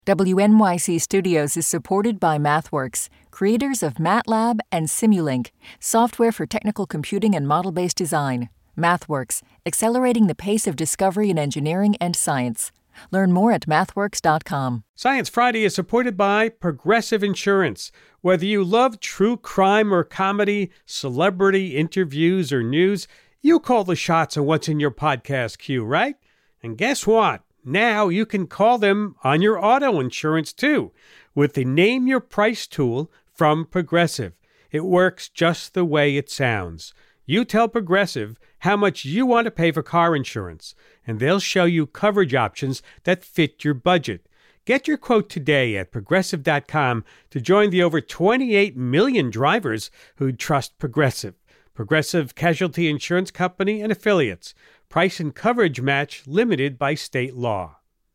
WNYC Studios is supported by MathWorks, creators of MATLAB and Simulink, software for technical computing and model-based design. MathWorks, accelerating the pace of discovery in engineering and science. Learn more at mathworks.com. Science Friday is supported by Progressive Insurance. Whether you love true crime or comedy, celebrity interviews or news, you call the shots on what's in your podcast queue, right? And guess what? Now you can call them on your auto insurance too with the Name Your Price tool from Progressive. It works just the way it sounds. You tell Progressive how much you want to pay for car insurance, and they'll show you coverage options that fit your budget. Get your quote today at Progressive.com to join the over 28 million drivers who trust Progressive. Progressive Casualty Insurance Company and Affiliates. Price and coverage match limited by state law.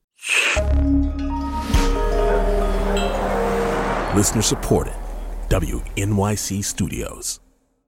Listener supported. WNYC Studios.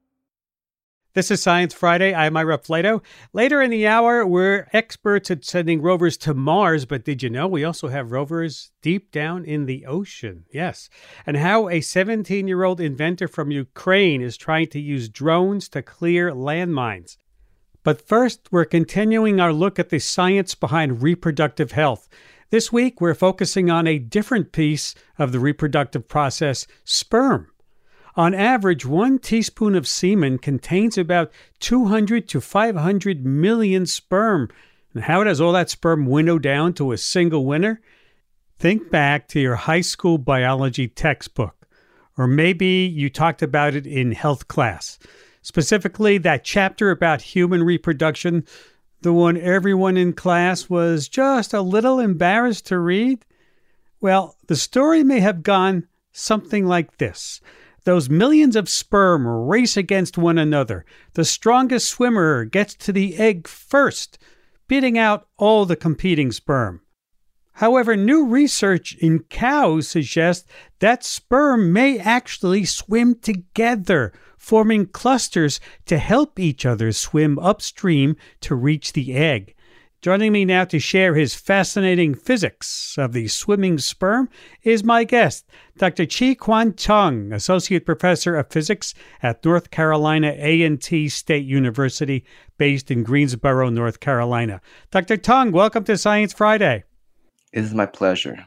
This is Science Friday. I'm Ira Flato. Later in the hour, we're experts at sending rovers to Mars, but did you know we also have rovers deep down in the ocean? Yes. And how a 17-year-old inventor from Ukraine is trying to use drones to clear landmines. But first, we're continuing our look at the science behind reproductive health. This week, we're focusing on a different piece of the reproductive process, sperm. On average, 1 teaspoon of semen contains about 200 to 500 million sperm. And how does all that sperm winnow down to a single winner? Think back to your high school biology textbook, or maybe you talked about it in health class. Specifically, that chapter about human reproduction, the one everyone in class was just a little embarrassed to read? Well, the story may have gone something like this. Those millions of sperm race against one another. The strongest swimmer gets to the egg first, beating out all the competing sperm. However, new research in cows suggests that sperm may actually swim together, forming clusters to help each other swim upstream to reach the egg. Joining me now to share his fascinating physics of the swimming sperm is my guest, Dr. Chi-Kwan Chung, Associate Professor of Physics at North Carolina A&T State University, based in Greensboro, North Carolina. Dr. Chung, welcome to Science Friday. It is my pleasure.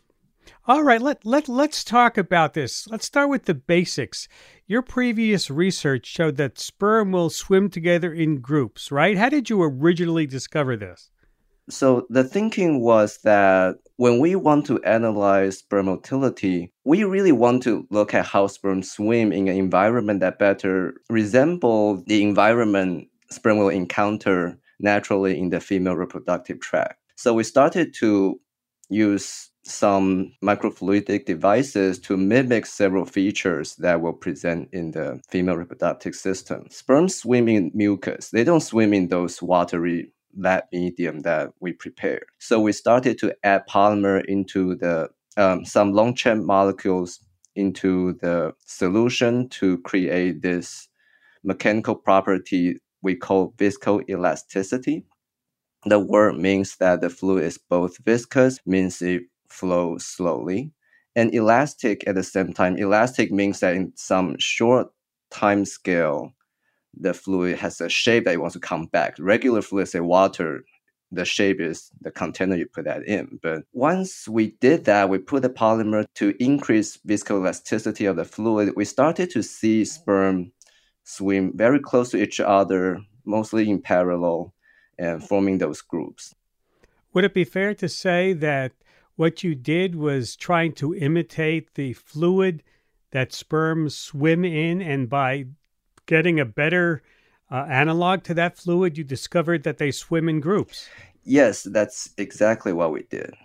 All right, let's talk about this. Let's start with the basics. Your previous research showed that sperm will swim together in groups, right? How did you originally discover this? So the thinking was that when we want to analyze sperm motility, we really want to look at how sperm swim in an environment that better resembles the environment sperm will encounter naturally in the female reproductive tract. So we started to use some microfluidic devices to mimic several features that will present in the female reproductive system. Sperms swim in mucus. They don't swim in those watery lab medium that we prepare. So we started to add polymer into the some long chain molecules into the solution to create this mechanical property we call viscoelasticity. The word means that the fluid is both viscous, means it flows slowly, and elastic at the same time. Elastic means that in some short time scale, the fluid has a shape that it wants to come back. Regular fluid, say water, the shape is the container you put that in. But once we did that, we put the polymer to increase viscoelasticity of the fluid. We started to see sperm swim very close to each other, mostly in parallel, and forming those groups. Would it be fair to say that what you did was trying to imitate the fluid that sperms swim in, and by getting a better analog to that fluid, you discovered that they swim in groups? Yes, that's exactly what we did.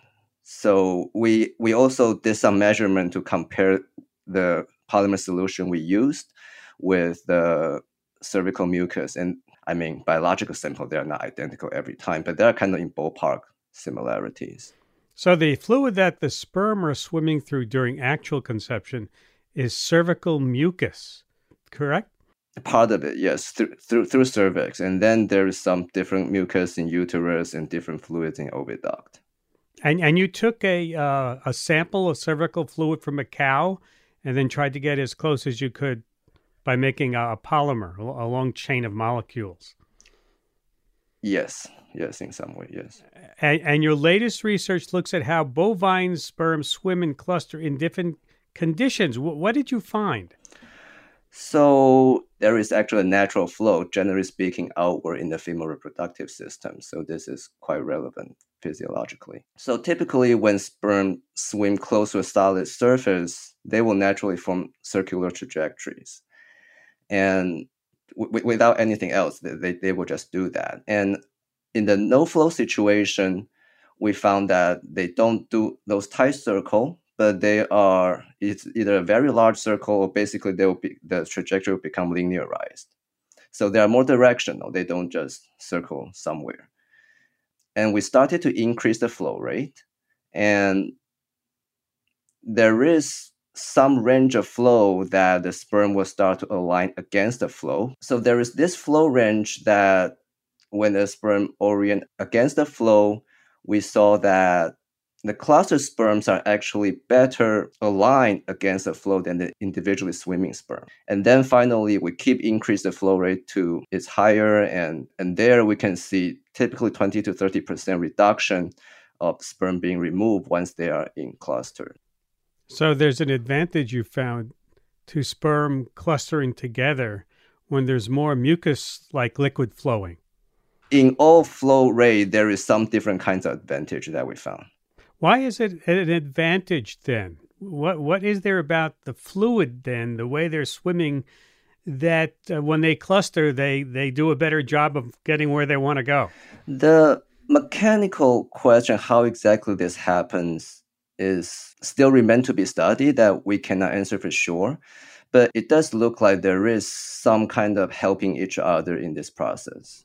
So we also did some measurement to compare the polymer solution we used with the cervical mucus. And I mean, biological sample, they're not identical every time, but they're kind of in ballpark similarities. So the fluid that the sperm are swimming through during actual conception is cervical mucus, correct? Part of it, yes, through cervix. And then there is some different mucus in uterus and different fluids in oviduct. And you took a sample of cervical fluid from a cow and then tried to get as close as you could by making a polymer, a long chain of molecules. Yes, in some way, yes. And your latest research looks at how bovine sperm swim and cluster in different conditions. What did you find? So there is actually a natural flow, generally speaking, outward in the female reproductive system. So this is quite relevant physiologically. So typically when sperm swim close to a solid surface, they will naturally form circular trajectories. And without anything else, they will just do that. And in the no-flow situation, we found that they don't do those tight circle, but it's either a very large circle or basically the trajectory will become linearized. So they are more directional. They don't just circle somewhere. And we started to increase the flow rate. And there is some range of flow that the sperm will start to align against the flow. So there is this flow range that when the sperm orient against the flow, we saw that the cluster sperms are actually better aligned against the flow than the individually swimming sperm. And then finally, we keep increase the flow rate to it's higher, and there we can see typically 20 to 30% reduction of sperm being removed once they are in cluster. So there's an advantage you found to sperm clustering together when there's more mucus-like liquid flowing. In all flow rate, there is some different kinds of advantage that we found. Why is it an advantage then? What is there about the fluid then, the way they're swimming, that when they cluster, they do a better job of getting where they want to go? The mechanical question, how exactly this happens, is still remain to be studied, that we cannot answer for sure. But it does look like there is some kind of helping each other in this process.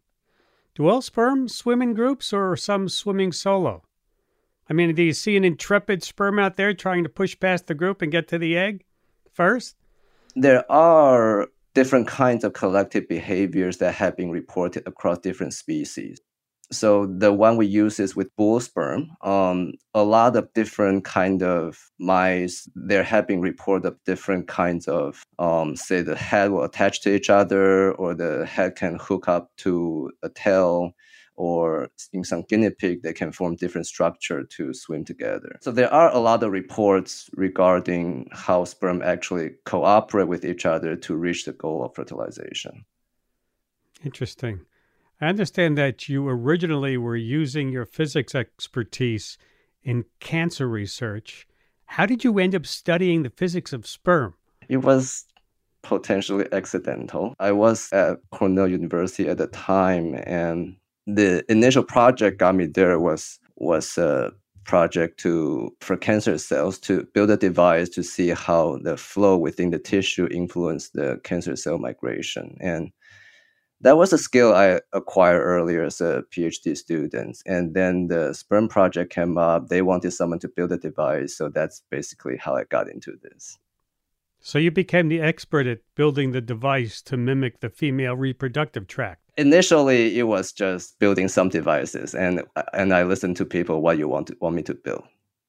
Do all sperm swim in groups or some swimming solo? I mean, do you see an intrepid sperm out there trying to push past the group and get to the egg first? There are different kinds of collective behaviors that have been reported across different species. So the one we use is with bull sperm. A lot of different kind of mice, there have been reported of different kinds of, say the head will attach to each other, or the head can hook up to a tail, or in some guinea pig, they can form different structure to swim together. So there are a lot of reports regarding how sperm actually cooperate with each other to reach the goal of fertilization. Interesting. I understand that you originally were using your physics expertise in cancer research. How did you end up studying the physics of sperm? It was potentially accidental. I was at Cornell University at the time, and the initial project got me there was a project for cancer cells to build a device to see how the flow within the tissue influenced the cancer cell migration. And that was a skill I acquired earlier as a PhD student. And then the sperm project came up. They wanted someone to build a device. So that's basically how I got into this. So you became the expert at building the device to mimic the female reproductive tract. Initially, it was just building some devices. And I listened to people, what you want me to build.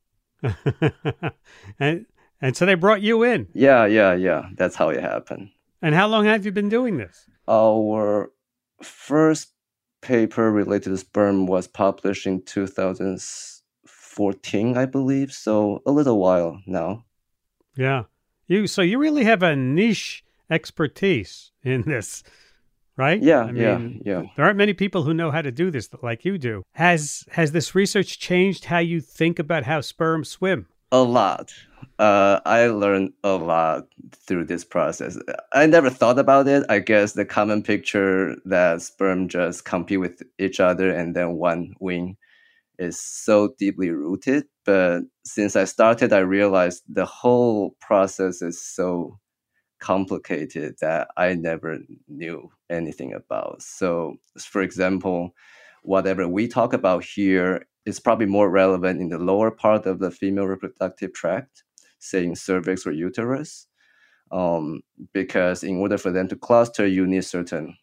and so they brought you in. Yeah. That's how it happened. And how long have you been doing this? Our first paper related to sperm was published in 2014, I believe. So a little while now. Yeah. So you really have a niche expertise in this, right? Yeah. There aren't many people who know how to do this like you do. Has this research changed how you think about how sperm swim? A lot. I learned a lot through this process. I never thought about it. I guess the common picture that sperm just compete with each other and then one win is so deeply rooted. But since I started, I realized the whole process is so complicated that I never knew anything about. So, for example, whatever we talk about here is probably more relevant in the lower part of the female reproductive tract, say in cervix or uterus, because in order for them to cluster, you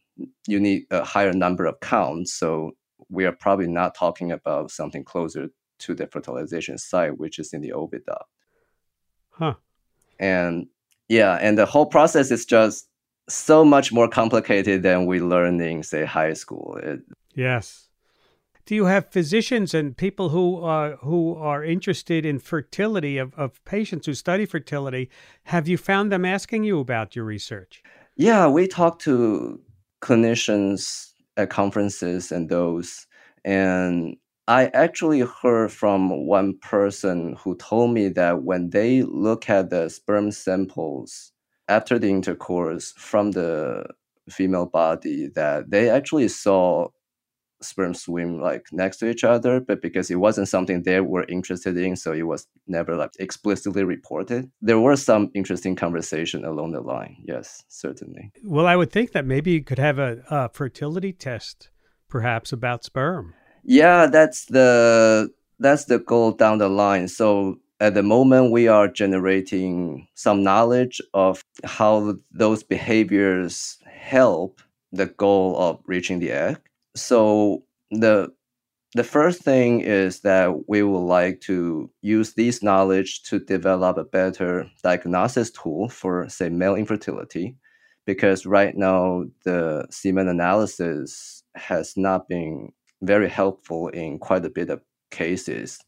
need a higher number of counts. So we are probably not talking about something closer to the fertilization site, which is in the oviduct. Huh. And the whole process is just so much more complicated than we learned in, say, high school. Yes. Do you have physicians and people who are interested in fertility of patients who study fertility? Have you found them asking you about your research? Yeah, we talk to clinicians at conferences and those. And I actually heard from one person who told me that when they look at the sperm samples after the intercourse from the female body, that they actually saw sperm swim like next to each other, but because it wasn't something they were interested in, so it was never like explicitly reported. There were some interesting conversation along the line. Yes, certainly. Well, I would think that maybe you could have a fertility test, perhaps, about sperm. Yeah, that's the goal down the line. So at the moment, we are generating some knowledge of how those behaviors help the goal of reaching the egg. So the first thing is that we would like to use this knowledge to develop a better diagnosis tool for, say, male infertility, because right now the semen analysis has not been very helpful in quite a bit of cases.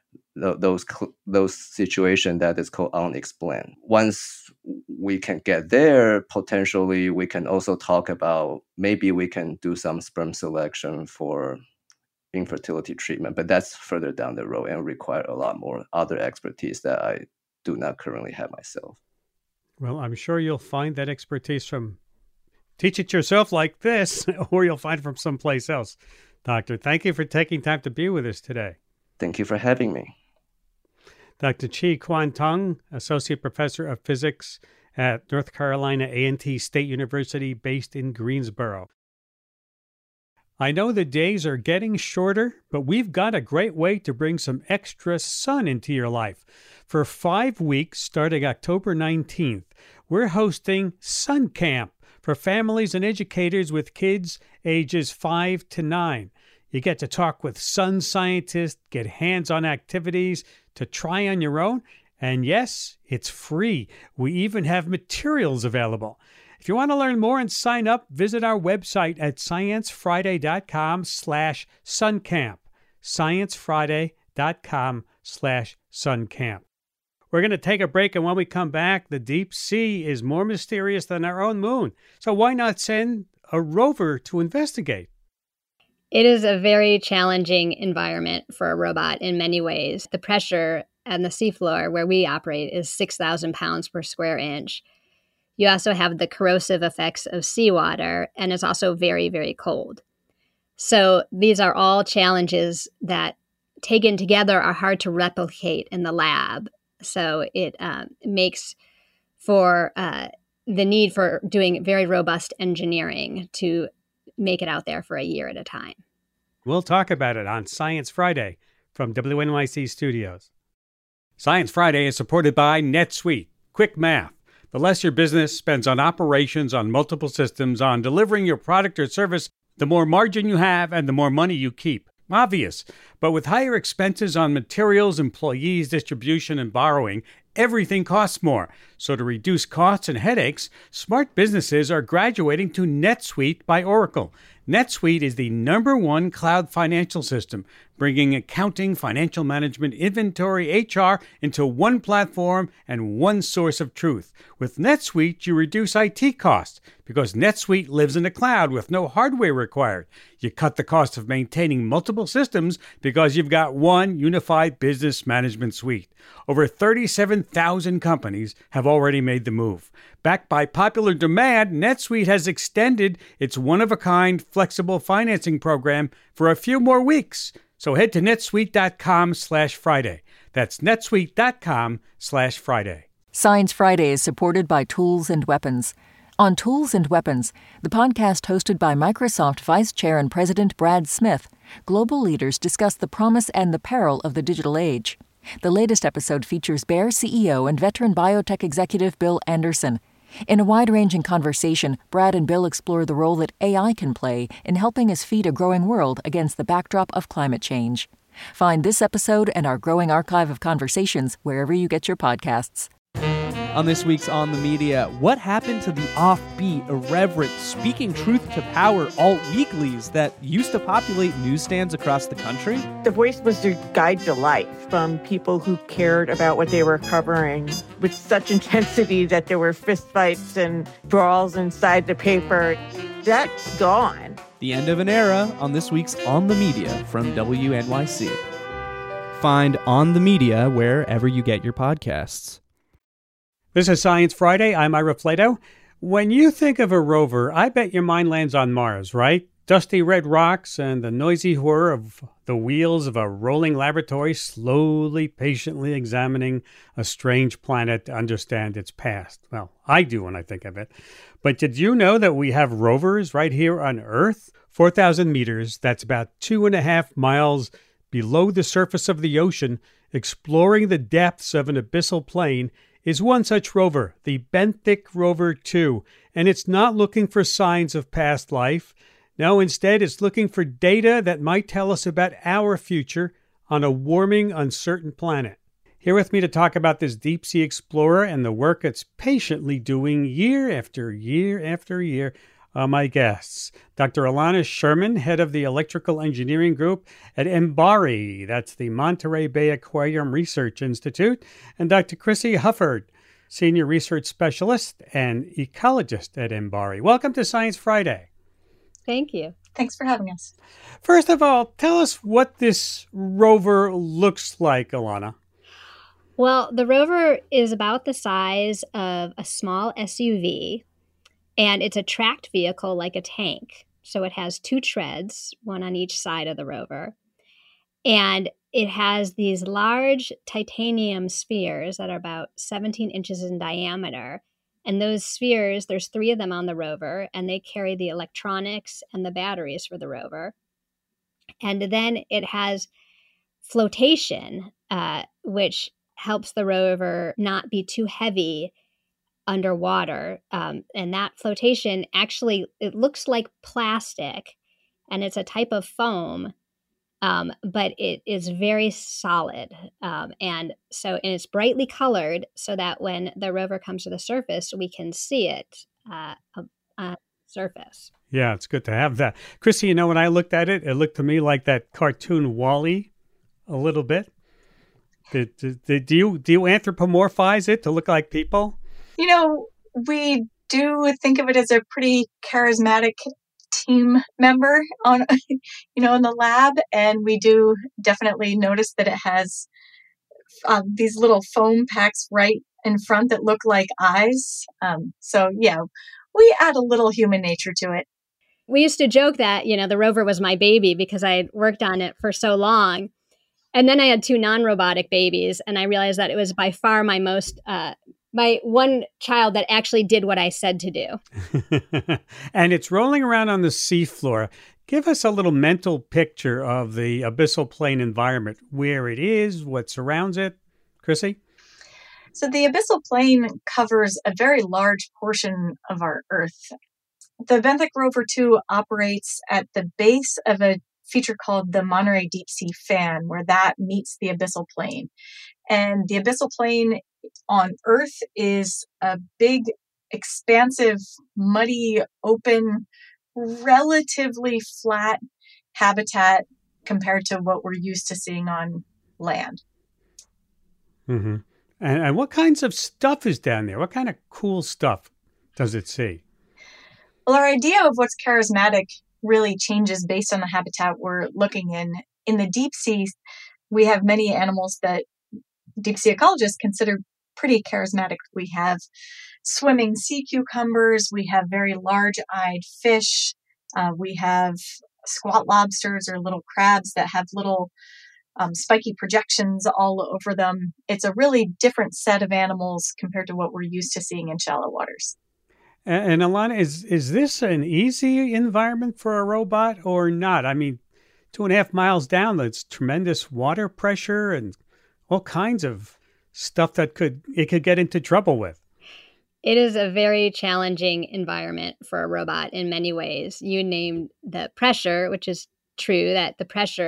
Those situations that is called unexplained. Once we can get there, potentially we can also talk about maybe we can do some sperm selection for infertility treatment, but that's further down the road and require a lot more other expertise that I do not currently have myself. Well, I'm sure you'll find that expertise from Teach It Yourself like this, or you'll find it from someplace else. Doctor, thank you for taking time to be with us today. Thank you for having me. Dr. Chi Kwan Tung, Associate Professor of Physics at North Carolina A&T State University, based in Greensboro. I know the days are getting shorter, but we've got a great way to bring some extra sun into your life. For 5 weeks, starting October 19th, we're hosting Sun Camp for families and educators with kids ages 5 to 9. You get to talk with sun scientists, get hands-on activities to try on your own, and yes, it's free. We even have materials available. If you want to learn more and sign up, visit our website at sciencefriday.com/suncamp. sciencefriday.com/suncamp. We're going to take a break, and when we come back, the deep sea is more mysterious than our own moon. So why not send a rover to investigate? It is a very challenging environment for a robot in many ways. The pressure on the seafloor where we operate is 6,000 pounds per square inch. You also have the corrosive effects of seawater, and it's also very, very cold. So these are all challenges that, taken together, are hard to replicate in the lab. So it makes for the need for doing very robust engineering to make it out there for a year at a time. We'll talk about it on Science Friday from WNYC Studios. Science Friday is supported by NetSuite. Quick math. The less your business spends on operations, on multiple systems, on delivering your product or service, the more margin you have and the more money you keep. Obvious. But with higher expenses on materials, employees, distribution, and borrowing, everything costs more. So to reduce costs and headaches, smart businesses are graduating to NetSuite by Oracle. NetSuite is the #1 cloud financial system, bringing accounting, financial management, inventory, HR into one platform and one source of truth. With NetSuite, you reduce IT costs because NetSuite lives in the cloud with no hardware required. You cut the cost of maintaining multiple systems because you've got one unified business management suite. Over 37,000 companies have already made the move. Backed by popular demand, NetSuite has extended its one-of-a-kind flexible financing program for a few more weeks. So head to netsuite.com/Friday. That's netsuite.com/Friday. Science Friday is supported by Tools and Weapons. On Tools and Weapons, the podcast hosted by Microsoft Vice Chair and President Brad Smith, global leaders discuss the promise and the peril of the digital age. The latest episode features Bayer CEO and veteran biotech executive Bill Anderson. In a wide-ranging conversation, Brad and Bill explore the role that AI can play in helping us feed a growing world against the backdrop of climate change. Find this episode and our growing archive of conversations wherever you get your podcasts. On this week's On the Media, what happened to the offbeat, irreverent, speaking truth to power alt-weeklies that used to populate newsstands across the country? The Voice was a guide to life from people who cared about what they were covering with such intensity that there were fistfights and brawls inside the paper. That's gone. The end of an era on this week's On the Media from WNYC. Find On the Media wherever you get your podcasts. This is Science Friday. I'm Ira Flato. When you think of a rover, I bet your mind lands on Mars, right? Dusty red rocks and the noisy whir of the wheels of a rolling laboratory slowly, patiently examining a strange planet to understand its past. Well, I do when I think of it. But did you know that we have rovers right here on Earth? 4,000 meters, that's about 2.5 miles below the surface of the ocean, exploring the depths of an abyssal plain, is one such rover, the Benthic Rover 2, and it's not looking for signs of past life. No, instead, it's looking for data that might tell us about our future on a warming, uncertain planet. Here with me to talk about this deep-sea explorer and the work it's patiently doing year after year after year are my guests. Dr. Alana Sherman, head of the Electrical Engineering Group at MBARI, that's the Monterey Bay Aquarium Research Institute, and Dr. Chrissy Hufford, Senior Research Specialist and Ecologist at MBARI. Welcome to Science Friday. Thank you. Thanks for having us. First of all, tell us what this rover looks like, Alana. Well, the rover is about the size of a small SUV, and it's a tracked vehicle like a tank. So it has 2 treads, one on each side of the rover. And it has these large titanium spheres that are about 17 inches in diameter. And those spheres, there's 3 of them on the rover, and they carry the electronics and the batteries for the rover. And then it has flotation, which helps the rover not be too heavy underwater. And that flotation actually, it looks like plastic, and it's a type of foam, but it is very solid. And it's brightly colored so that when the rover comes to the surface, we can see it on the surface. Yeah, it's good to have that. Chrissy, when I looked at it, it looked to me like that cartoon Wall-E a little bit. Do you anthropomorphize it to look like people? We do think of it as a pretty charismatic team member in the lab, and we do definitely notice that it has these little foam packs right in front that look like eyes. We add a little human nature to it. We used to joke that, the rover was my baby because I had worked on it for so long. And then I had 2 non-robotic babies, and I realized that it was by far my one child that actually did what I said to do. And it's rolling around on the seafloor. Give us a little mental picture of the abyssal plain environment, where it is, what surrounds it. Chrissy? So the abyssal plain covers a very large portion of our Earth. The Benthic Rover 2 operates at the base of a feature called the Monterey Deep Sea Fan, where that meets the abyssal plain. And the abyssal plain on Earth is a big, expansive, muddy, open, relatively flat habitat compared to what we're used to seeing on land. Mm-hmm. And what kinds of stuff is down there? What kind of cool stuff does it see? Well, our idea of what's charismatic really changes based on the habitat we're looking in. In the deep sea, we have many animals that deep sea ecologists consider pretty charismatic. We have swimming sea cucumbers. We have very large-eyed fish. We have squat lobsters or little crabs that have little spiky projections all over them. It's a really different set of animals compared to what we're used to seeing in shallow waters. And Alana, is this an easy environment for a robot or not? I mean, 2.5 miles down, there's tremendous water pressure and all kinds of stuff that it could get into trouble with. It is a very challenging environment for a robot in many ways. You named the pressure, which is true, that the pressure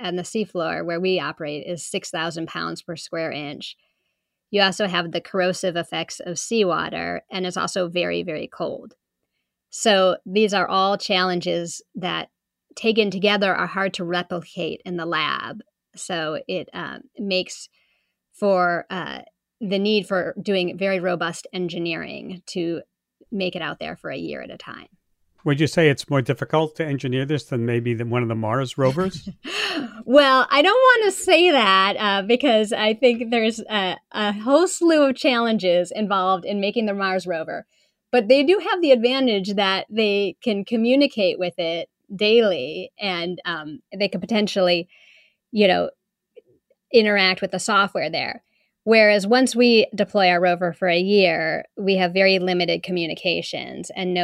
and the seafloor where we operate is 6,000 pounds per square inch. You also have the corrosive effects of seawater, and it's also very, very cold. So these are all challenges that, taken together, are hard to replicate in the lab. So it makes for the need for doing very robust engineering to make it out there for a year at a time. Would you say it's more difficult to engineer this than maybe one of the Mars rovers? Well, I don't want to say that because I think there's a whole slew of challenges involved in making the Mars rover. But they do have the advantage that they can communicate with it daily, and they could potentially, interact with the software there. Whereas once we deploy our rover for a year, we have very limited communications and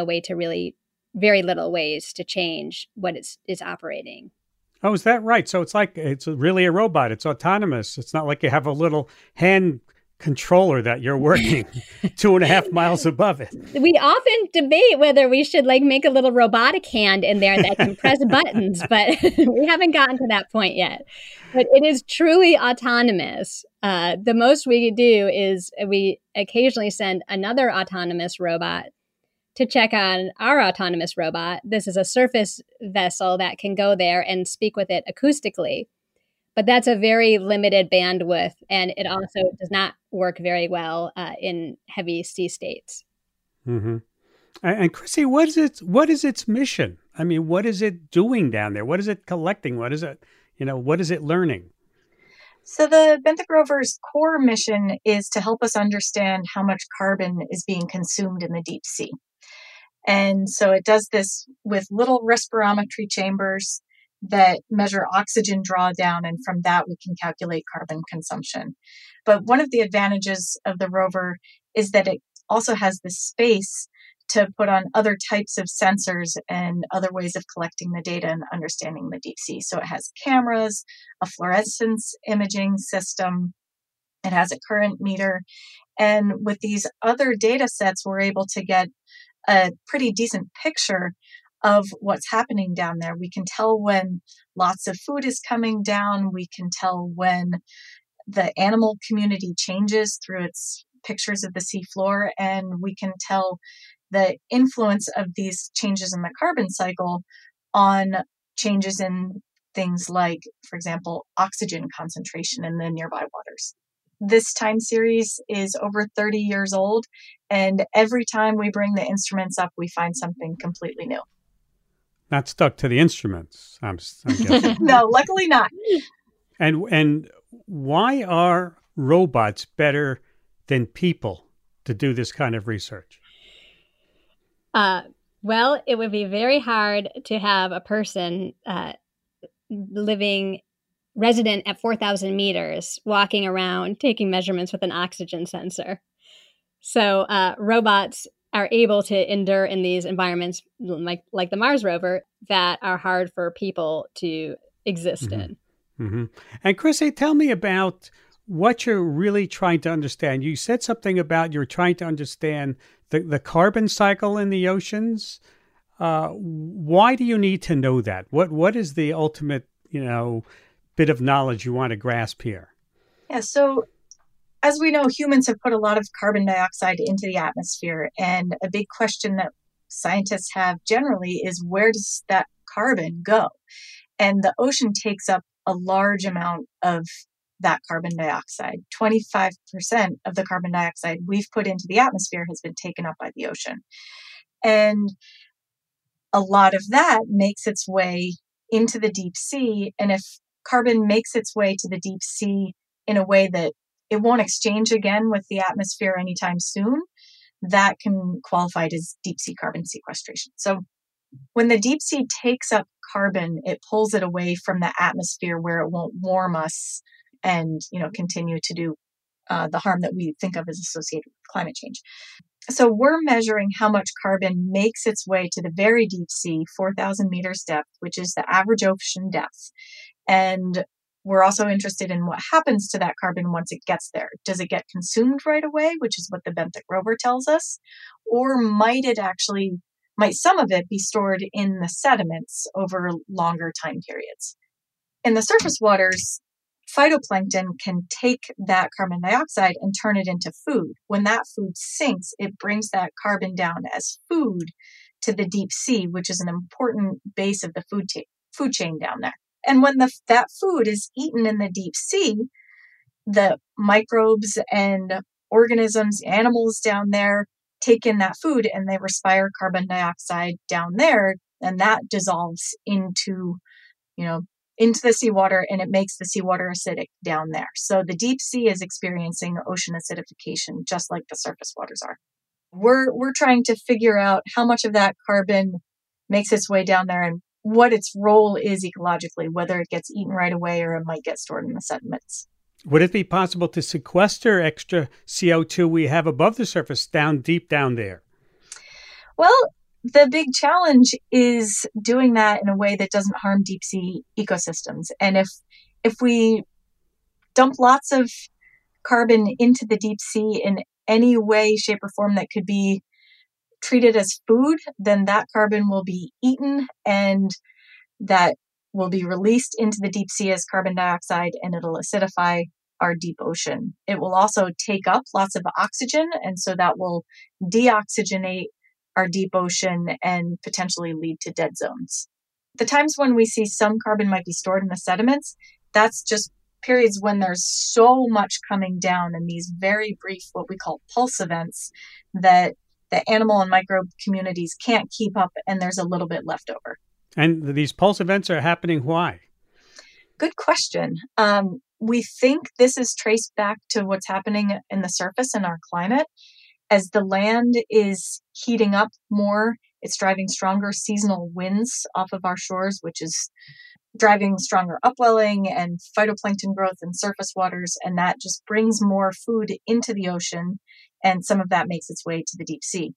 very little ways to change what it's operating. Oh, is that right? So it's really a robot. It's autonomous. It's not like you have a little hand controller that you're working 2.5 miles above it. We often debate whether we should make a little robotic hand in there that can press buttons, but we haven't gotten to that point yet. But it is truly autonomous. The most we do is we occasionally send another autonomous robot to check on our autonomous robot. This is a surface vessel that can go there and speak with it acoustically. But that's a very limited bandwidth, and it also does not work very well in heavy sea states. Mm-hmm. And Chrissy, what is its mission? I mean, what is it doing down there? What is it collecting? What is it learning? So the Benthic rover's core mission is to help us understand how much carbon is being consumed in the deep sea. And so it does this with little respirometry chambers that measure oxygen drawdown, and from that we can calculate carbon consumption. But one of the advantages of the rover is that it also has the space to put on other types of sensors and other ways of collecting the data and understanding the deep sea. So it has cameras, a fluorescence imaging system, it has a current meter, and with these other data sets, we're able to get a pretty decent picture of what's happening down there. We can tell when lots of food is coming down. We can tell when the animal community changes through its pictures of the seafloor, and we can tell the influence of these changes in the carbon cycle on changes in things like, for example, oxygen concentration in the nearby waters. This time series is over 30 years old, and every time we bring the instruments up, we find something completely new. Not stuck to the instruments, I'm guessing. No, luckily not. And why are robots better than people to do this kind of research? Well, it would be very hard to have a person resident at 4,000 meters walking around taking measurements with an oxygen sensor. So robots are able to endure in these environments like the Mars rover that are hard for people to exist in. Mm-hmm. And Chrissy, tell me about what you're really trying to understand. You said something about you're trying to understand the carbon cycle in the oceans. Why do you need to know that? What is the ultimate, bit of knowledge you want to grasp here? Yeah, so as we know, humans have put a lot of carbon dioxide into the atmosphere. And a big question that scientists have generally is, where does that carbon go? And the ocean takes up a large amount of that carbon dioxide. 25% of the carbon dioxide we've put into the atmosphere has been taken up by the ocean. And a lot of that makes its way into the deep sea. And if carbon makes its way to the deep sea in a way that it won't exchange again with the atmosphere anytime soon, that can qualify as deep sea carbon sequestration. So when the deep sea takes up carbon, it pulls it away from the atmosphere where it won't warm us and, continue to do the harm that we think of as associated with climate change. So we're measuring how much carbon makes its way to the very deep sea, 4,000 meters depth, which is the average ocean depth. And we're also interested in what happens to that carbon once it gets there. Does it get consumed right away, which is what the Benthic rover tells us? Or might some of it be stored in the sediments over longer time periods? In the surface waters, phytoplankton can take that carbon dioxide and turn it into food. When that food sinks, it brings that carbon down as food to the deep sea, which is an important base of the food chain down there. And when that food is eaten in the deep sea, the microbes and organisms, animals down there, take in that food and they respire carbon dioxide down there, and that dissolves into the seawater, and it makes the seawater acidic down there. So the deep sea is experiencing ocean acidification just like the surface waters are. We're trying to figure out how much of that carbon makes its way down there and what its role is ecologically, whether it gets eaten right away or it might get stored in the sediments. Would it be possible to sequester extra CO2 we have above the surface deep down there? Well, the big challenge is doing that in a way that doesn't harm deep sea ecosystems. And if we dump lots of carbon into the deep sea in any way, shape, or form that could be treated as food, then that carbon will be eaten and that will be released into the deep sea as carbon dioxide, and it'll acidify our deep ocean. It will also take up lots of oxygen, and so that will deoxygenate our deep ocean and potentially lead to dead zones. The times when we see some carbon might be stored in the sediments, that's just periods when there's so much coming down in these very brief, what we call pulse events, that the animal and microbe communities can't keep up, and there's a little bit left over. And these pulse events are happening why? Good question. We think this is traced back to what's happening in the surface in our climate. As the land is heating up more, it's driving stronger seasonal winds off of our shores, which is driving stronger upwelling and phytoplankton growth in surface waters, and that just brings more food into the ocean, and some of that makes its way to the deep sea.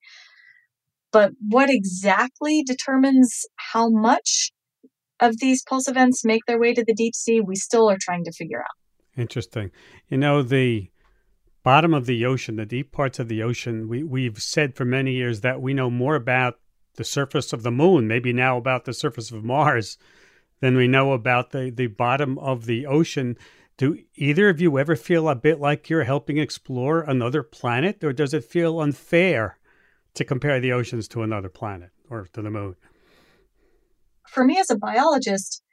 But what exactly determines how much of these pulse events make their way to the deep sea, we still are trying to figure out. Interesting. The bottom of the ocean, the deep parts of the ocean, we've said for many years that we know more about the surface of the moon, maybe now about the surface of Mars, than we know about the bottom of the ocean. Do either of you ever feel a bit like you're helping explore another planet, or does it feel unfair to compare the oceans to another planet or to the moon? For me as a biologist,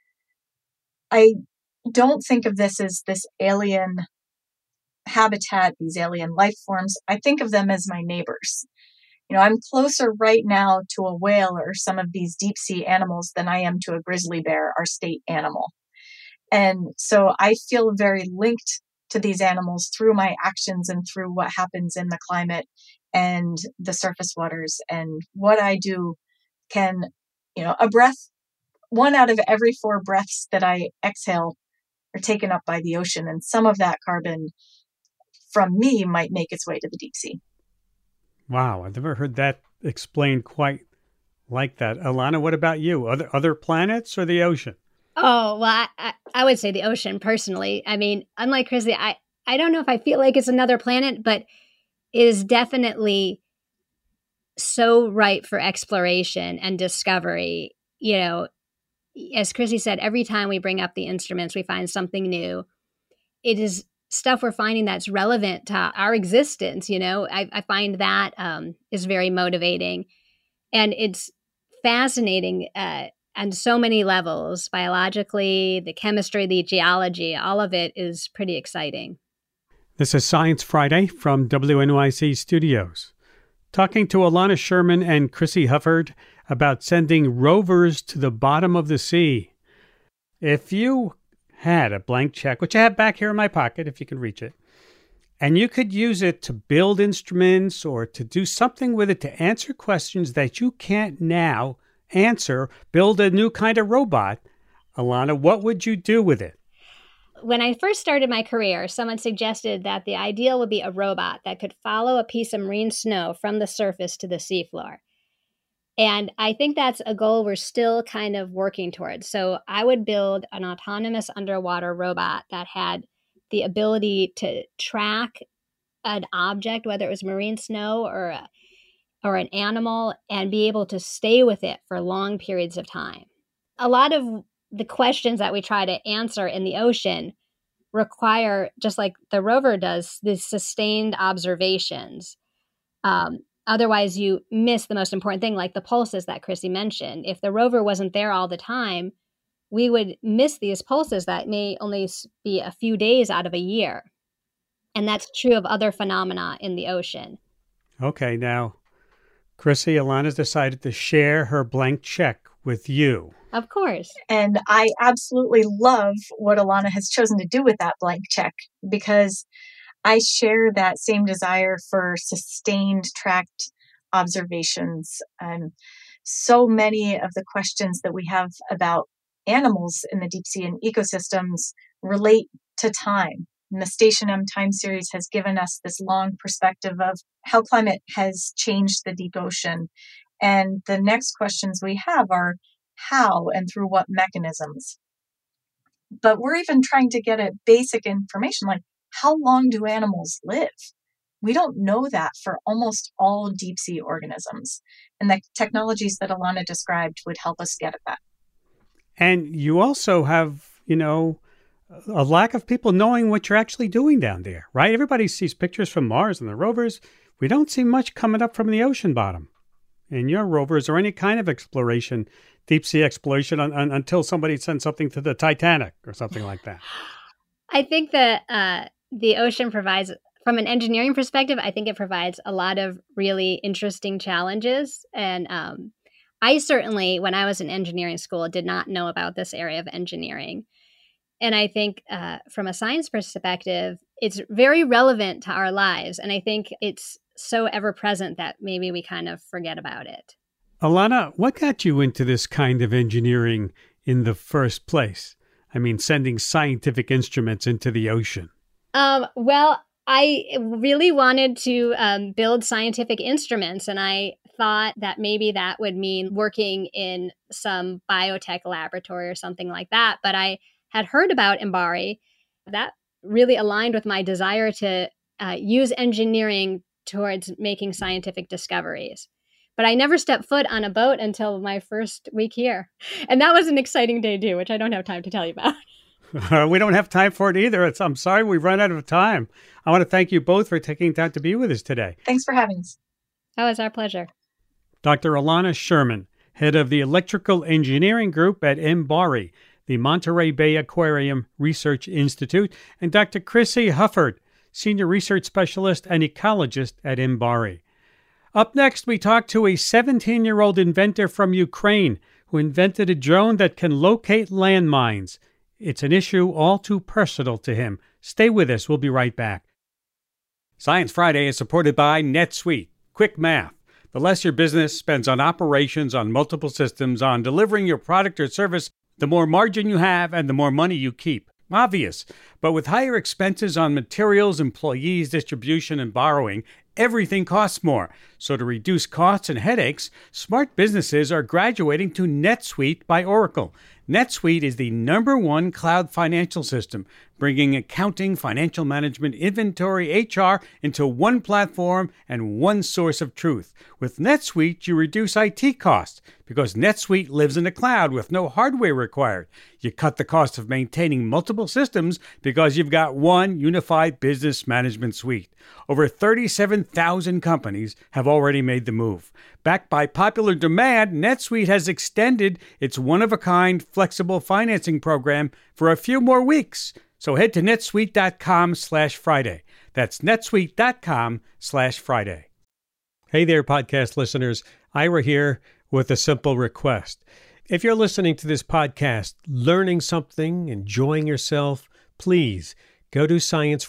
I don't think of this as this alien habitat, these alien life forms. I think of them as my neighbors. I'm closer right now to a whale or some of these deep sea animals than I am to a grizzly bear, our state animal. And so I feel very linked to these animals through my actions and through what happens in the climate and the surface waters. And what I do can, a breath, 1 out of every 4 breaths that I exhale are taken up by the ocean. And some of that carbon from me might make its way to the deep sea. Wow, I've never heard that explained quite like that. Alana, what about you? Other planets or the ocean? Oh, well, I would say the ocean personally. I mean, unlike Chrissy, I don't know if I feel like it's another planet, but it is definitely so ripe for exploration and discovery. As Chrissy said, every time we bring up the instruments, we find something new. It is stuff we're finding that's relevant to our existence. I find that is very motivating, and it's fascinating on so many levels, biologically, the chemistry, the geology, all of it is pretty exciting. This is Science Friday from WNYC Studios. Talking to Alana Sherman and Chrissy Hufford about sending rovers to the bottom of the sea. If you had a blank check, which I have back here in my pocket, if you can reach it, and you could use it to build instruments or to do something with it to answer questions that you can't now answer, build a new kind of robot, Alana, what would you do with it? When I first started my career, someone suggested that the ideal would be a robot that could follow a piece of marine snow from the surface to the seafloor. And I think that's a goal we're still kind of working towards. So I would build an autonomous underwater robot that had the ability to track an object, whether it was marine snow or an animal, and be able to stay with it for long periods of time. A lot of the questions that we try to answer in the ocean require, just like the rover does, these sustained observations. Otherwise, you miss the most important thing, like the pulses that Chrissy mentioned. If the rover wasn't there all the time, we would miss these pulses that may only be a few days out of a year. And that's true of other phenomena in the ocean. Okay, now, Chrissy, Alana's decided to share her blank check with you. Of course. And I absolutely love what Alana has chosen to do with that blank check, because I share that same desire for sustained tracked observations. And so many of the questions that we have about animals in the deep sea and ecosystems relate to time. And the Station M time series has given us this long perspective of how climate has changed the deep ocean. And the next questions we have are how and through what mechanisms. But we're even trying to get at basic information like, how long do animals live? We don't know that for almost all deep sea organisms. And the technologies that Alana described would help us get at that. And you also have, a lack of people knowing what you're actually doing down there, right? Everybody sees pictures from Mars and the rovers. We don't see much coming up from the ocean bottom in your rovers or any kind of exploration, deep sea exploration, until somebody sends something to the Titanic or something like that. I think that the ocean provides, from an engineering perspective, I think it provides a lot of really interesting challenges. And I certainly, when I was in engineering school, did not know about this area of engineering. And I think from a science perspective, it's very relevant to our lives. And I think it's so ever present that maybe we kind of forget about it. Alana, what got you into this kind of engineering in the first place? I mean, sending scientific instruments into the ocean. Well, I really wanted to build scientific instruments, and I thought that maybe that would mean working in some biotech laboratory or something like that. But I had heard about MBARI. That really aligned with my desire to use engineering towards making scientific discoveries. But I never stepped foot on a boat until my first week here. And that was an exciting day too, which I don't have time to tell you about. We don't have time for it either. I'm sorry we've run out of time. I want to thank you both for taking time to be with us today. Thanks for having us. Oh, it's our pleasure. Dr. Alana Sherman, head of the Electrical Engineering Group at MBARI, the Monterey Bay Aquarium Research Institute, and Dr. Chrissy Hufford, Senior Research Specialist and Ecologist at MBARI. Up next, we talk to a 17-year-old inventor from Ukraine who invented a drone that can locate landmines. It's an issue all too personal to him. Stay with us. We'll be right back. Science Friday is supported by NetSuite. Quick math. The less your business spends on operations, on multiple systems, on delivering your product or service, the more margin you have and the more money you keep. Obvious. But with higher expenses on materials, employees, distribution, and borrowing, everything costs more. So to reduce costs and headaches, smart businesses are graduating to NetSuite by Oracle. NetSuite is the #1 cloud financial system, bringing accounting, financial management, inventory, HR into one platform and one source of truth. With NetSuite, you reduce IT costs because NetSuite lives in the cloud with no hardware required. You cut the cost of maintaining multiple systems because you've got one unified business management suite. Over 37,000 companies have already made the move. Backed by popular demand, NetSuite has extended its one-of-a-kind flexible financing program for a few more weeks. So head to netsuite.com/Friday. That's netsuite.com/Friday. Hey there, podcast listeners. Ira here with a simple request. If you're listening to this podcast, learning something, enjoying yourself, please go to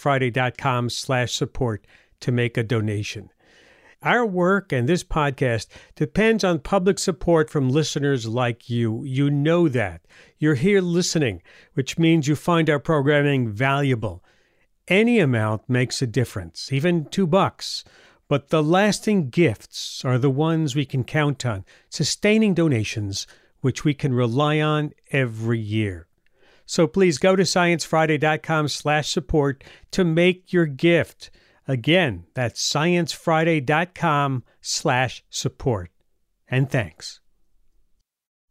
sciencefriday.com/support to make a donation. Our work and this podcast depends on public support from listeners like you. You know that. You're here listening, which means you find our programming valuable. Any amount makes a difference, even $2. But the lasting gifts are the ones we can count on, sustaining donations, which we can rely on every year. So please go to sciencefriday.com/support to make your gift. Again, that's sciencefriday.com/support. And thanks.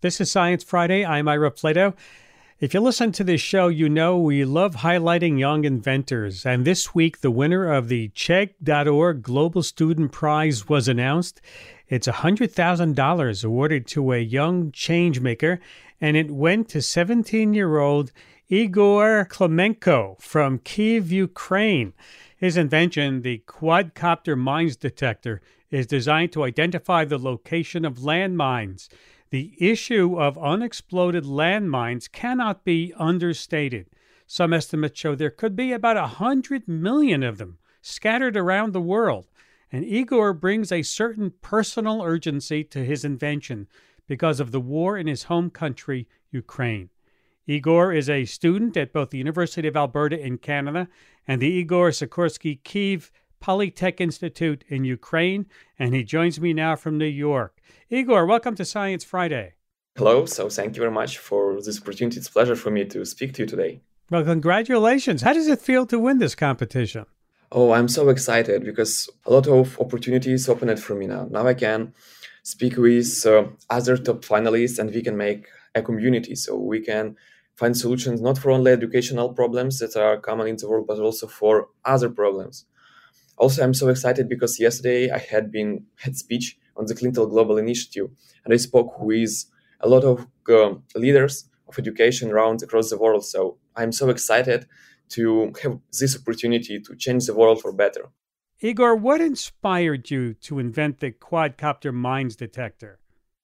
This is Science Friday. I'm Ira Flatow. If you listen to this show, you know we love highlighting young inventors. And this week, the winner of the Chegg.org Global Student Prize was announced. It's $100,000 awarded to a young changemaker, and it went to 17-year-old Igor Klemenko from Kyiv, Ukraine. His invention, the quadcopter mines detector, is designed to identify the location of landmines. The issue of unexploded landmines cannot be understated. Some estimates show there could be about 100 million of them scattered around the world. And Igor brings a certain personal urgency to his invention because of the war in his home country, Ukraine. Igor is a student at both the University of Alberta in Canada and the Igor Sikorsky Kyiv Polytech Institute in Ukraine, and he joins me now from New York. Igor, welcome to Science Friday. Hello, so thank you very much for this opportunity. It's a pleasure for me to speak to you today. Well, congratulations. How does it feel to win this competition? Oh, I'm so excited because a lot of opportunities opened for me now. Now I can speak with other top finalists and we can make a community. So we can find solutions not for only educational problems that are common in the world, but also for other problems. Also, I'm so excited because yesterday I had speech on the Clinton Global Initiative, and I spoke with a lot of leaders of education around across the world. So I'm so excited to have this opportunity to change the world for better. Igor, what inspired you to invent the quadcopter mines detector?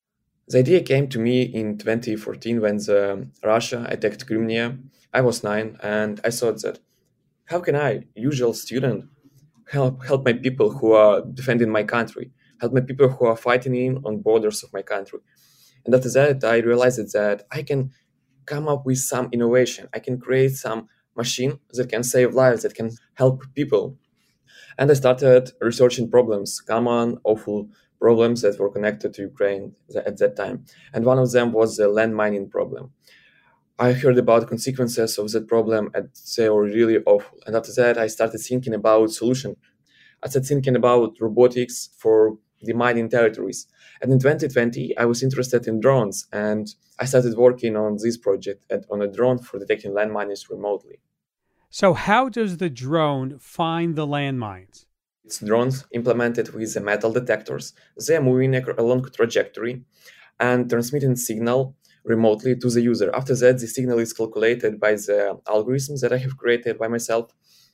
The idea came to me in 2014 when Russia attacked Crimea. I was 9, and I thought that how can I, usual student, help my people who are defending my country, help my people who are fighting on borders of my country. And after that, I realized that I can come up with some innovation. I can create some machine that can save lives, that can help people. And I started researching problems, common, awful problems that were connected to Ukraine at that time. And one of them was the land mining problem. I heard about the consequences of that problem and they were really awful. And after that, I started thinking about solution. I started thinking about robotics for the mining territories. And in 2020, I was interested in drones and I started working on this project on a drone for detecting landmines remotely. So how does the drone find the landmines? It's drones implemented with the metal detectors. They are moving along a trajectory and transmitting signal remotely to the user. After that, the signal is calculated by the algorithms that I have created by myself,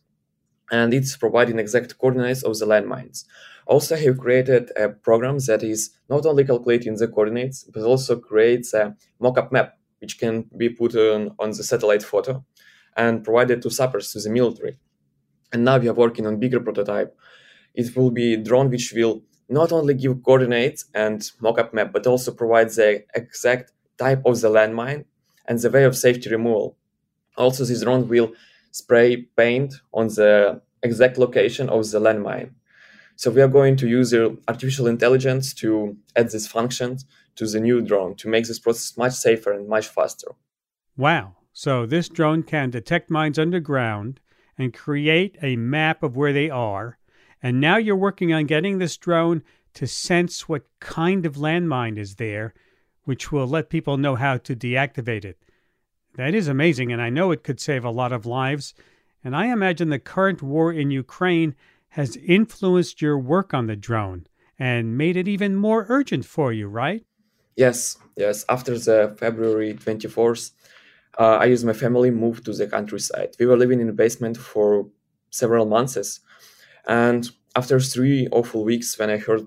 and it's providing exact coordinates of the landmines. Also, I have created a program that is not only calculating the coordinates, but also creates a mock-up map, which can be put on the satellite photo and provided to sappers, to the military. And now we are working on bigger prototype. It will be a drone which will not only give coordinates and mock-up map, but also provide the exact type of the landmine and the way of safety removal. Also, this drone will spray paint on the exact location of the landmine. So we are going to use artificial intelligence to add this function to the new drone to make this process much safer and much faster. Wow. So this drone can detect mines underground and create a map of where they are. And now you're working on getting this drone to sense what kind of landmine is there, which will let people know how to deactivate it. That is amazing, and I know it could save a lot of lives. And I imagine the current war in Ukraine has influenced your work on the drone and made it even more urgent for you, right? Yes. After the February 24th, I used my family moved to the countryside. We were living in a basement for several months. And after 3 awful weeks when I heard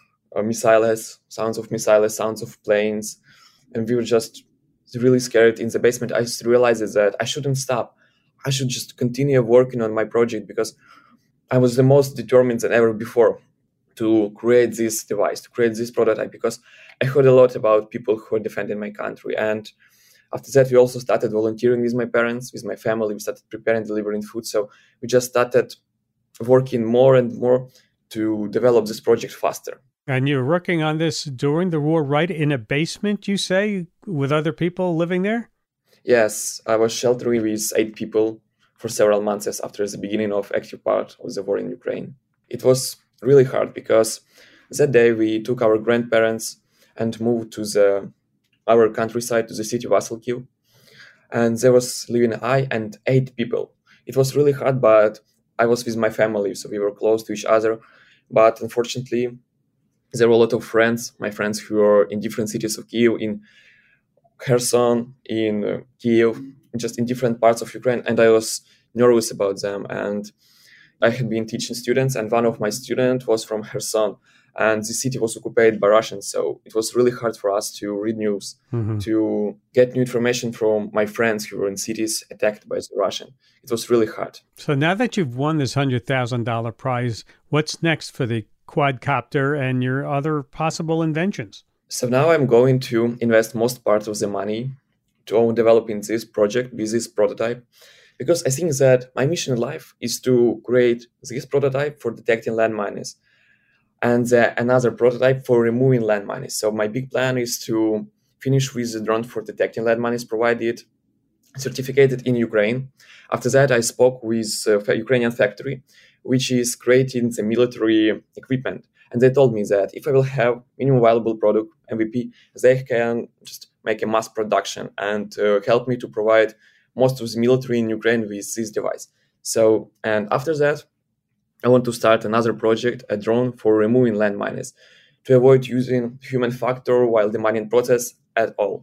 sounds of planes, and we were just really scared in the basement, I realized that I shouldn't stop. I should just continue working on my project because I was the most determined than ever before to create this device, to create this prototype, because I heard a lot about people who are defending my country. And after that, we also started volunteering with my parents, with my family. We started preparing, delivering food. So we just started working more and more to develop this project faster. And you're working on this during the war, right? In a basement, you say, with other people living there? Yes, I was sheltering with 8 people for several months after the beginning of active part of the war in Ukraine. It was really hard because that day we took our grandparents and moved to the our countryside to the city of Vasylkiv. And there was living I and 8 people. It was really hard, but I was with my family, so we were close to each other. But unfortunately, there were a lot of friends, my friends who were in different cities of Kyiv, in Kherson, in Kyiv, just in different parts of Ukraine, and I was nervous about them. And I had been teaching students, and one of my students was from Kherson, and the city was occupied by Russians, so it was really hard for us to read news, to get new information from my friends who were in cities attacked by the Russian. It was really hard. So now that you've won this $100,000 prize, what's next for the quadcopter and your other possible inventions? So now I'm going to invest most part of the money to developing this project with this prototype, because I think that my mission in life is to create this prototype for detecting landmines and another prototype for removing landmines. So my big plan is to finish with the drone for detecting landmines, provided certificated in Ukraine. After that, I spoke with a Ukrainian factory, which is creating the military equipment. And they told me that if I will have minimum viable product, MVP, they can just make a mass production and help me to provide most of the military in Ukraine with this device. So, and after that, I want to start another project, a drone for removing landmines, to avoid using human factor while the mining process at all,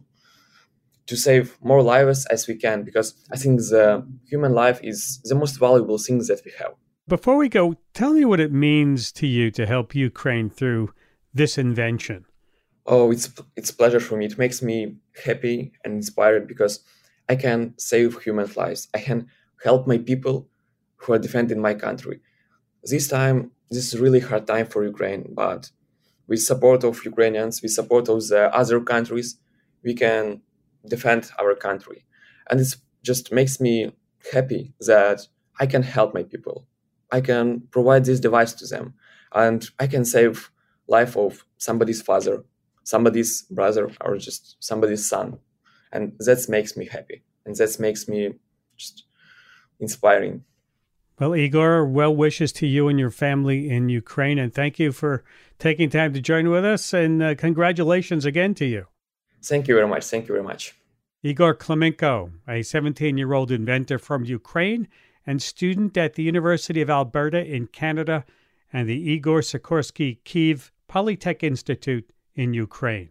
to save more lives as we can, because I think the human life is the most valuable thing that we have. Before we go, tell me what it means to you to help Ukraine through this invention. Oh, it's a pleasure for me. It makes me happy and inspired because I can save human lives. I can help my people who are defending my country. This is a really hard time for Ukraine, but with support of Ukrainians, with support of the other countries, we can defend our country. And it just makes me happy that I can help my people. I can provide this device to them, and I can save life of somebody's father, somebody's brother, or just somebody's son. And that makes me happy, and that makes me just inspiring. Well, Igor, well wishes to you and your family in Ukraine, and thank you for taking time to join with us, and congratulations again to you. Thank you very much. Thank you very much. Igor Klimenko, a 17-year-old inventor from Ukraine and student at the University of Alberta in Canada and the Igor Sikorsky Kyiv Polytech Institute in Ukraine.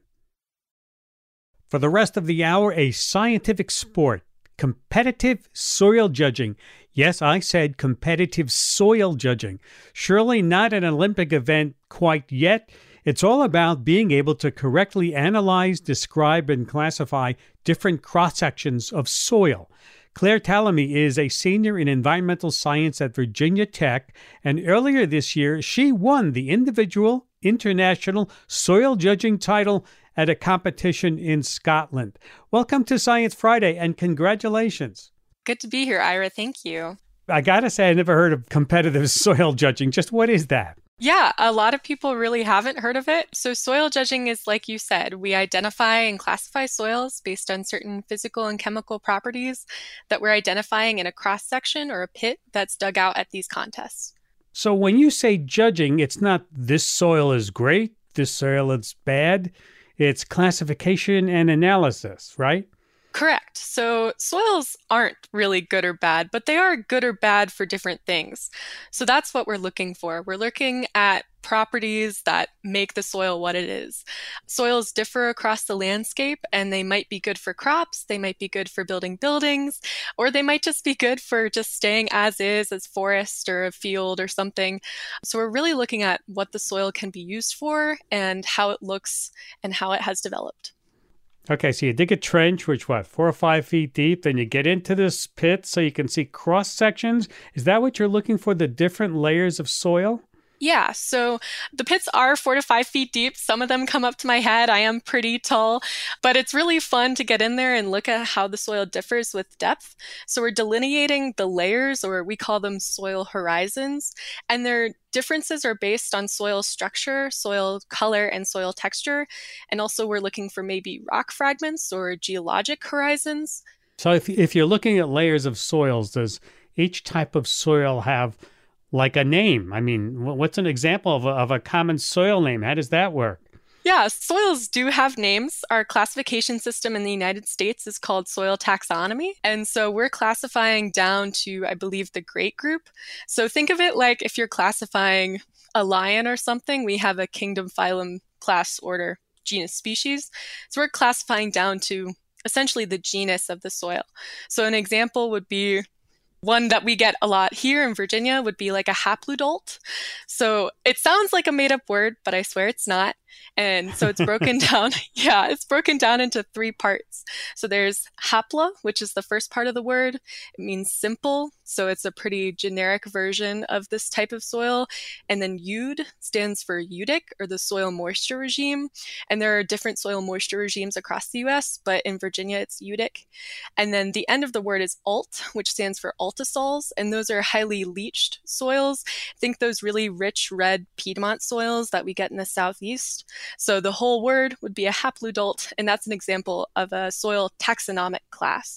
For the rest of the hour, a scientific sport, competitive soil judging. Yes, I said competitive soil judging. Surely not an Olympic event quite yet. It's all about being able to correctly analyze, describe, and classify different cross-sections of soil. Claire Talamy is a senior in environmental science at Virginia Tech, and earlier this year, she won the individual international soil judging title at a competition in Scotland. Welcome to Science Friday, and congratulations. Good to be here, Ira. Thank you. I gotta say, I never heard of competitive soil judging. Just what is that? Yeah, a lot of people really haven't heard of it. So soil judging is like you said, we identify and classify soils based on certain physical and chemical properties that we're identifying in a cross-section or a pit that's dug out at these contests. So when you say judging, it's not this soil is great, this soil is bad. It's classification and analysis, right? Correct. So soils aren't really good or bad, but they are good or bad for different things. So that's what we're looking for. We're looking at properties that make the soil what it is. Soils differ across the landscape, and they might be good for crops, they might be good for building buildings, or they might just be good for just staying as is, as forest or a field or something. So we're really looking at what the soil can be used for and how it looks and how it has developed. Okay, so you dig a trench, which 4 or 5 feet deep, then you get into this pit so you can see cross sections. Is that what you're looking for, the different layers of soil? Yeah, so the pits are 4 to 5 feet deep. Some of them come up to my head. I am pretty tall, but it's really fun to get in there and look at how the soil differs with depth. So we're delineating the layers, or we call them soil horizons, and their differences are based on soil structure, soil color, and soil texture. And also we're looking for maybe rock fragments or geologic horizons. So if you're looking at layers of soils, does each type of soil have like a name? I mean, what's an example of a common soil name? How does that work? Yeah, soils do have names. Our classification system in the United States is called soil taxonomy. And so we're classifying down to, I believe, the great group. So think of it like if you're classifying a lion or something, we have a kingdom, phylum, class, order, genus, species. So we're classifying down to essentially the genus of the soil. So an example would be one that we get a lot here in Virginia would be like a haplodolt. So it sounds like a made up word, but I swear it's not. And so it's broken down. Yeah, it's broken down into 3 parts. So there's hapla, which is the first part of the word. It means simple. So it's a pretty generic version of this type of soil. And then eud stands for eudic, or the soil moisture regime. And there are different soil moisture regimes across the US, but in Virginia it's eudic. And then the end of the word is alt, which stands for altisols. And those are highly leached soils. Think those really rich red Piedmont soils that we get in the Southeast. So the whole word would be a haplodolt, and that's an example of a soil taxonomic class.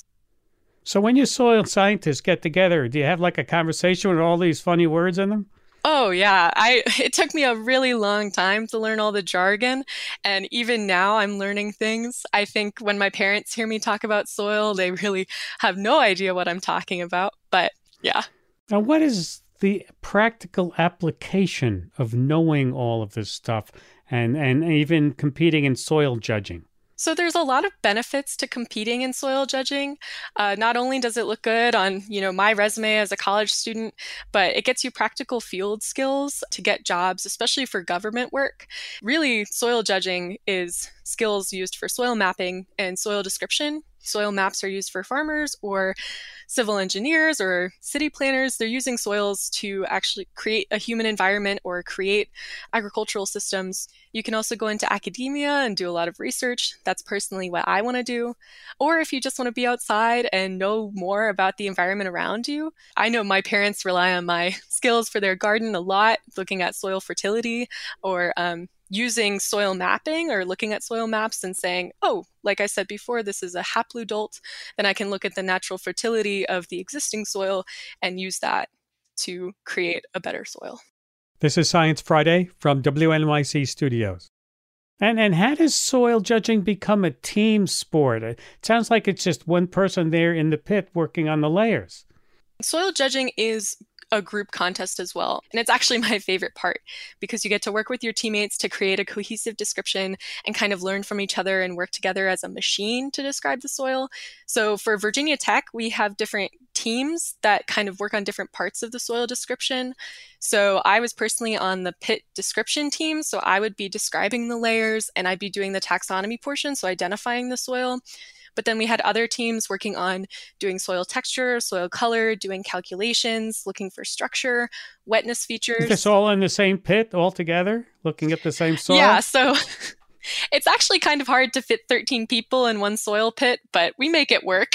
So when you soil scientists get together, do you have like a conversation with all these funny words in them? Oh, yeah. It took me a really long time to learn all the jargon. And even now I'm learning things. I think when my parents hear me talk about soil, they really have no idea what I'm talking about. But yeah. Now, what is the practical application of knowing all of this stuff and even competing in soil judging? So there's a lot of benefits to competing in soil judging. Not only does it look good on, my resume as a college student, but it gets you practical field skills to get jobs, especially for government work. Really, soil judging is skills used for soil mapping and soil description. Soil maps are used for farmers or civil engineers or city planners. They're using soils to actually create a human environment or create agricultural systems. You can also go into academia and do a lot of research. That's personally what I want to do. Or if you just want to be outside and know more about the environment around you. I know my parents rely on my skills for their garden a lot, looking at soil fertility or using soil mapping or looking at soil maps and saying, oh, like I said before, this is a haplodolt. Then I can look at the natural fertility of the existing soil and use that to create a better soil. This is Science Friday from WNYC Studios. And how does soil judging become a team sport? It sounds like it's just one person there in the pit working on the layers. Soil judging is a group contest as well. And it's actually my favorite part because you get to work with your teammates to create a cohesive description and kind of learn from each other and work together as a machine to describe the soil. So for Virginia Tech, we have different teams that kind of work on different parts of the soil description. So I was personally on the pit description team. So I would be describing the layers and I'd be doing the taxonomy portion, so identifying the soil. But then we had other teams working on doing soil texture, soil color, doing calculations, looking for structure, wetness features. Is this all in the same pit all together, looking at the same soil? Yeah, so it's actually kind of hard to fit 13 people in one soil pit, but we make it work.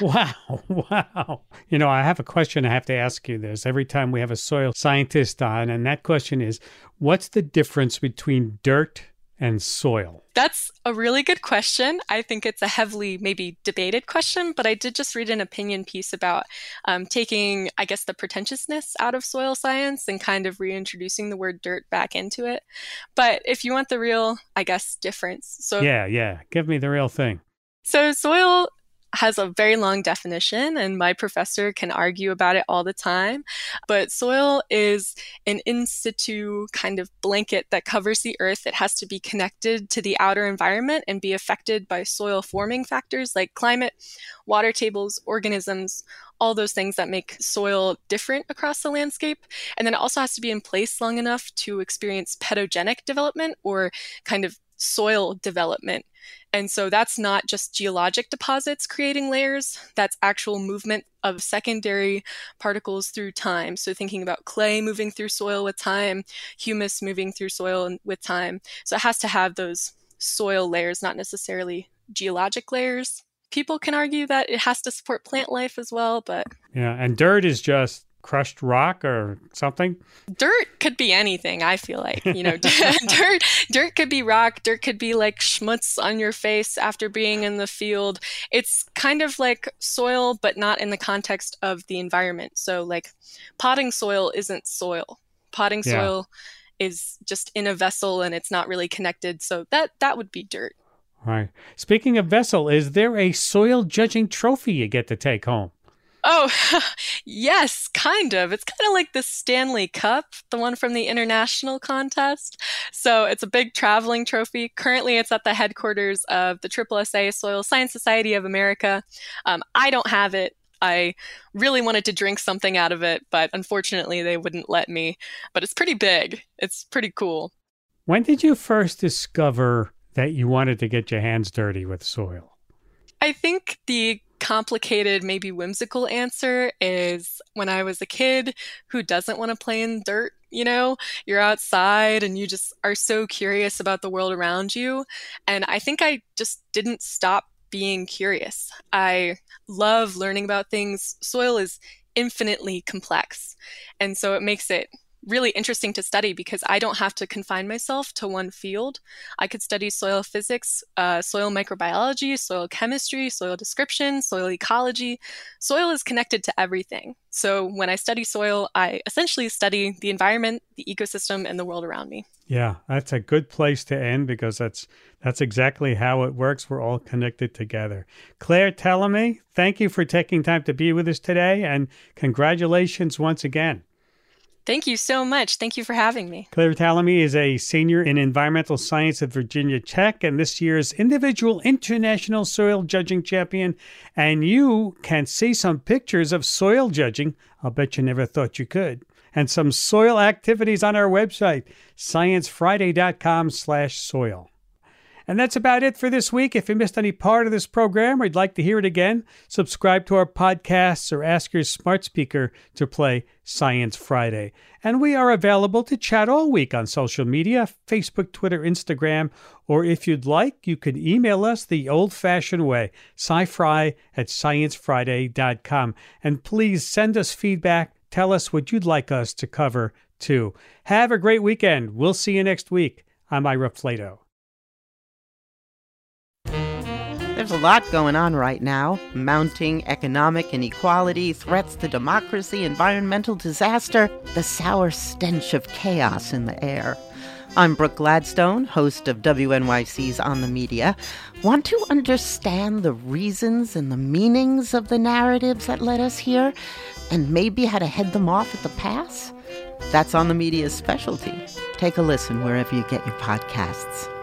Wow. I have a question I have to ask you this every time we have a soil scientist on, and that question is, what's the difference between dirt and soil? That's a really good question. I think it's a heavily maybe debated question, but I did just read an opinion piece about taking, I guess, the pretentiousness out of soil science and kind of reintroducing the word dirt back into it. But if you want the real, I guess, difference. So Yeah. Give me the real thing. So soil has a very long definition, and my professor can argue about it all the time. But soil is an in situ kind of blanket that covers the earth. It has to be connected to the outer environment and be affected by soil forming factors like climate, water tables, organisms, all those things that make soil different across the landscape. And then it also has to be in place long enough to experience pedogenic development or kind of soil development. And so that's not just geologic deposits creating layers, that's actual movement of secondary particles through time. So thinking about clay moving through soil with time, humus moving through soil with time. So it has to have those soil layers, not necessarily geologic layers. People can argue that it has to support plant life as well, but... Yeah, and dirt is just crushed rock or something? Dirt could be anything, I feel like. Dirt could be rock. Dirt could be like schmutz on your face after being in the field. It's kind of like soil, but not in the context of the environment. So like potting soil isn't soil. Potting soil is just in a vessel and it's not really connected. So that would be dirt. Right. Speaking of vessel, is there a soil judging trophy you get to take home? Oh, yes, kind of. It's kind of like the Stanley Cup, the one from the international contest. So it's a big traveling trophy. Currently, it's at the headquarters of the SSSA, Soil Science Society of America. I don't have it. I really wanted to drink something out of it, but unfortunately, they wouldn't let me. But it's pretty big. It's pretty cool. When did you first discover that you wanted to get your hands dirty with soil? I think the complicated, maybe whimsical answer is when I was a kid who doesn't want to play in dirt. You're outside and you just are so curious about the world around you. And I think I just didn't stop being curious. I love learning about things. Soil is infinitely complex. And so it makes it really interesting to study because I don't have to confine myself to one field. I could study soil physics, soil microbiology, soil chemistry, soil description, soil ecology. Soil is connected to everything. So when I study soil, I essentially study the environment, the ecosystem, and the world around me. Yeah, that's a good place to end because that's exactly how it works. We're all connected together. Claire Tellamy, thank you for taking time to be with us today, and congratulations once again. Thank you so much. Thank you for having me. Claire Tellamy is a senior in environmental science at Virginia Tech and this year's individual international soil judging champion. And you can see some pictures of soil judging. I'll bet you never thought you could. And some soil activities on our website, sciencefriday.com/soil. And that's about it for this week. If you missed any part of this program or you'd like to hear it again, subscribe to our podcasts or ask your smart speaker to play Science Friday. And we are available to chat all week on social media, Facebook, Twitter, Instagram, or if you'd like, you can email us the old-fashioned way, scifry@sciencefriday.com. And please send us feedback. Tell us what you'd like us to cover, too. Have a great weekend. We'll see you next week. I'm Ira Flato. There's a lot going on right now. Mounting economic inequality, threats to democracy, environmental disaster, the sour stench of chaos in the air. I'm Brooke Gladstone, host of WNYC's On the Media. Want to understand the reasons and the meanings of the narratives that led us here, and maybe how to head them off at the pass? That's On the Media's specialty. Take a listen wherever you get your podcasts.